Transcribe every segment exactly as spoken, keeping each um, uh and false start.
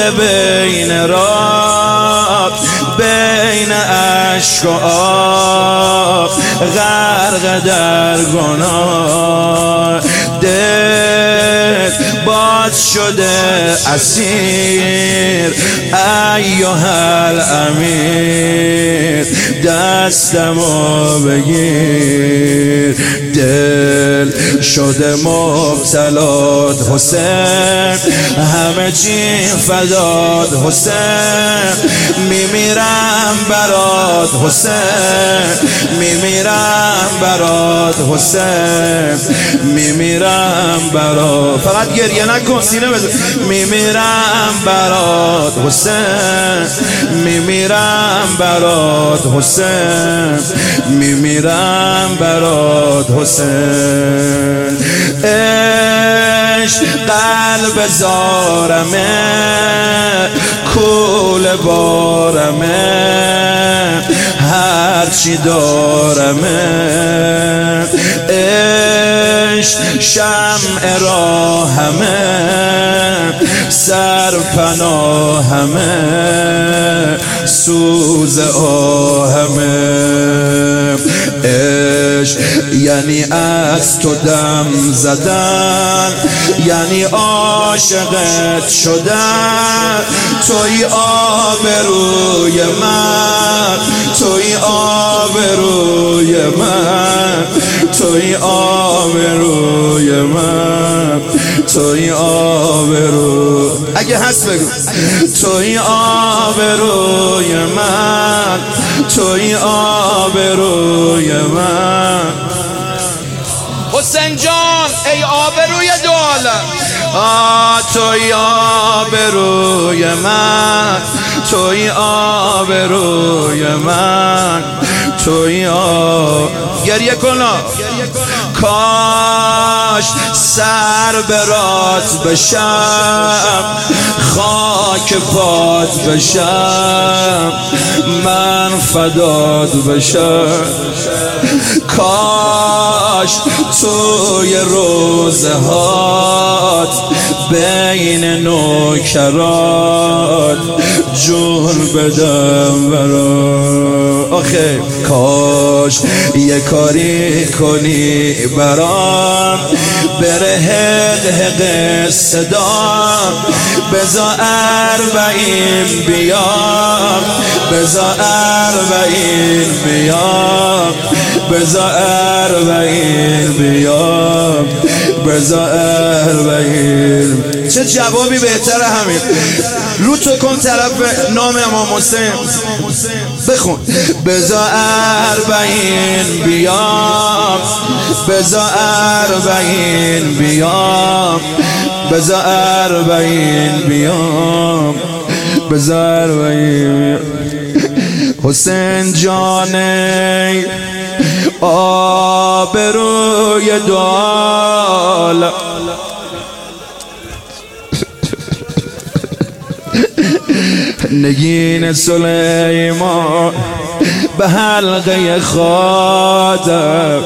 بین راه، بین عشق و آب، غرق در گناه. دل باز شده اسیر، ایها الامیر دستمو بگیر. دل شده مبتلات حسین، همه چی فدات حسین. میمیرم برات حسین، میمیرم برات حسین، میمیرم برات. فقط گریه نکن، سینه بزن. میمیرم برات حسین، میمیرم برات حسین، میمیرم برات حسین. عشق قلب زارمه، کول بارمه، هرچی دارمه. عشق شمع راهمه، سرپناهمه، سوز آهمه. عشق یعنی از تو دم زدن، یعنی عاشقت شدن. توی آبروی من، توی آبروی من، توی آبروی من، توی آبرو. اگه هست بگو. توی آبروی من، توی آبروی من. حسین جان ای آبروی دو عالم، آه توی آبروی من، توی آبروی من، توی آب. گریه کنا. کاش سر برات بشم، خاک پات بشم، من فدات بشم. کاش توی روزه هات، بین نوکرات، جون بدم برات. آخه کاش یه کاری کنی برام، بره حق حق صدام. بزا اربعین بیام، بزا اربعین بیام، بزا اربعین بیام، بزا اربعین. چه جوابی بهتره همین. رو تو کن طرف نام امام حسین بخون. بزا اربعین بیام، بزا اربعین بیام، بزا اربعین بیام، بزا اربعین. حسین جانه آبروی دو عالم، نگین سلیمان به حلقه خادم،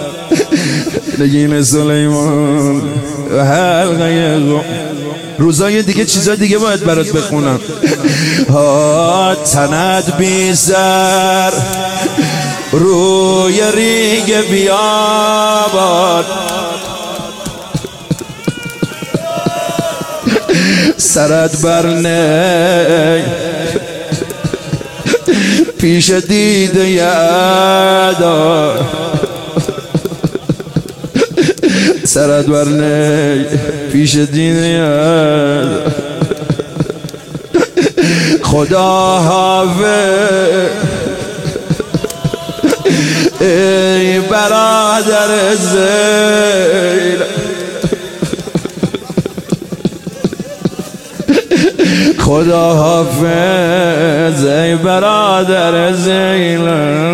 نگین سلیمان به حلقه خادم. روزای دیگه چیزای دیگه باید برات بخونم. ها تنت بیزر روی ریگ بیابان، سرت بر نی پیش دیده یادا، سرت بر نی پیش دیده یادا. خدا حافظ ای برادر زیل، خدا حافظ ای برادر زیل،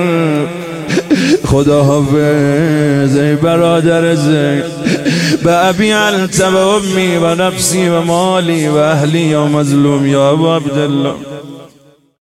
خدا حافظ ای برادر زیل. به ابی انت و امی و نفسی و مالی و اهلی و مظلوم یا ابا عبدالله.